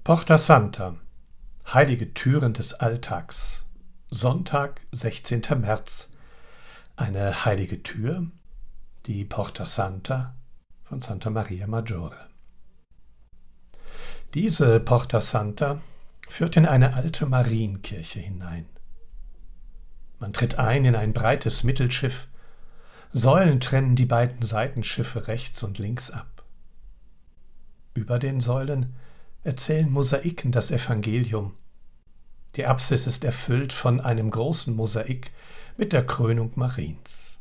Porta Santa, heilige Türen des Alltags. Sonntag, 16. März. Eine heilige Tür, die Porta Santa von Santa Maria Maggiore. Diese Porta Santa führt in eine alte Marienkirche hinein. Man tritt ein in ein breites Mittelschiff. Säulen trennen die beiden Seitenschiffe rechts und links ab. Über den Säulen erzählen Mosaiken das Evangelium. Die Apsis ist erfüllt von einem großen Mosaik mit der Krönung Mariens.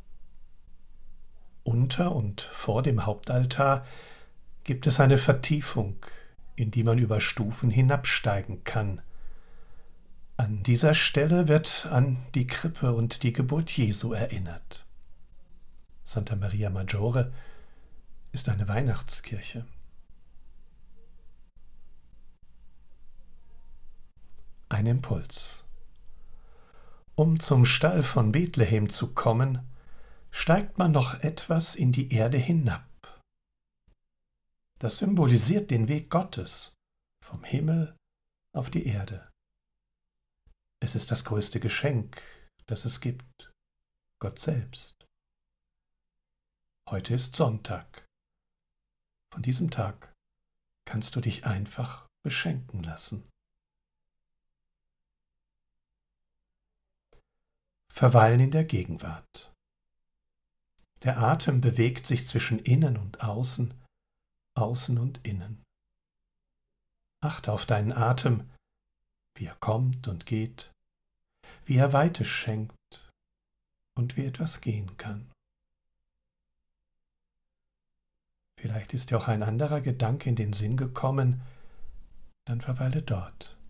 Unter und vor dem Hauptaltar gibt es eine Vertiefung, in die man über Stufen hinabsteigen kann. An dieser Stelle wird an die Krippe und die Geburt Jesu erinnert. Santa Maria Maggiore ist eine Weihnachtskirche. Ein Impuls. Um zum Stall von Bethlehem zu kommen, steigt man noch etwas in die Erde hinab. Das symbolisiert den Weg Gottes vom Himmel auf die Erde. Es ist das größte Geschenk, das es gibt, Gott selbst. Heute ist Sonntag. Von diesem Tag kannst du dich einfach beschenken lassen. Verweilen in der Gegenwart. Der Atem bewegt sich zwischen innen und außen, außen und innen. Achte auf deinen Atem, wie er kommt und geht, wie er Weite schenkt und wie etwas gehen kann. Vielleicht ist dir auch ein anderer Gedanke in den Sinn gekommen, dann verweile dort.